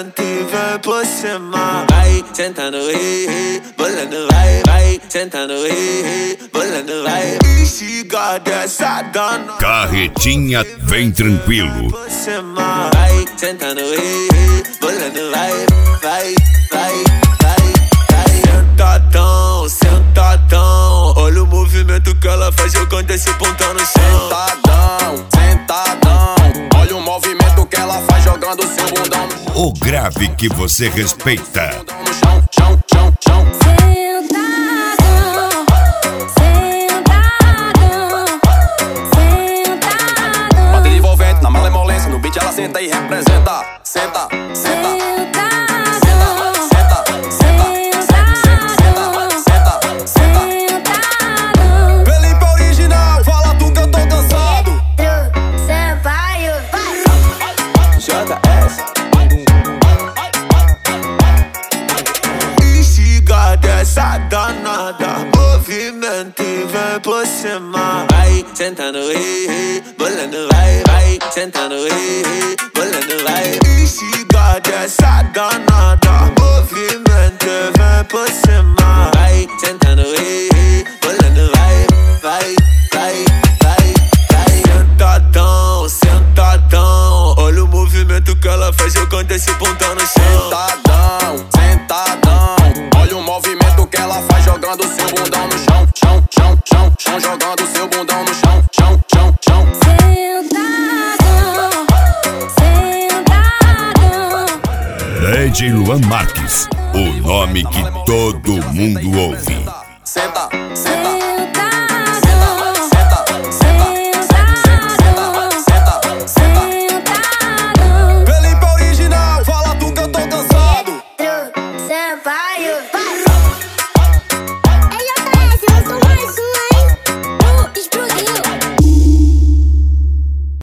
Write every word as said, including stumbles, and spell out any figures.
movimento e vem por cima. Vai sentando, ei, ei, bolando, vai, vai sentando, ei, ei, bolando, vai. Instiga dessa dana. Carretinha vem tranquilo. Por cima. Vai sentando, ei, ei, bolando, vai, vai, vai, vai, vai. Sentadão, sentadão. Olha o movimento que ela faz jogando esse pontão no chão. Sentadão, sentadão. Olha o movimento que ela faz jogando seu bundão no chão. O grave que você respeita. No chão, chão, chão, chão. Sentadão, sentadão, sentadão. Bota envolvente na malemolência, no beat ela senta e representa. Senta, senta. Instiga dessa danada. Movimento e vem por cima. Vai sentando, ei, ei, bolando, vai, vai sentando, ei, ei, bolando, vai. Instiga dessa danada. Movimento e vem por cima. Vai sentando, ei, ei, bolando, vai, vai, vai, vai, vai. Sentadão, sentadão. Olha o movimento que ela faz jogando esse pontão no chão. Sentadão, sentadão. Olha o movimento que ela faz jogando seu bundão no chão. Chão, chão, chão, chão. Jogando seu bundão no chão. Chão, chão, chão. Sentadão, sentadão. D J Luan Marques, o nome que todo mundo ouve.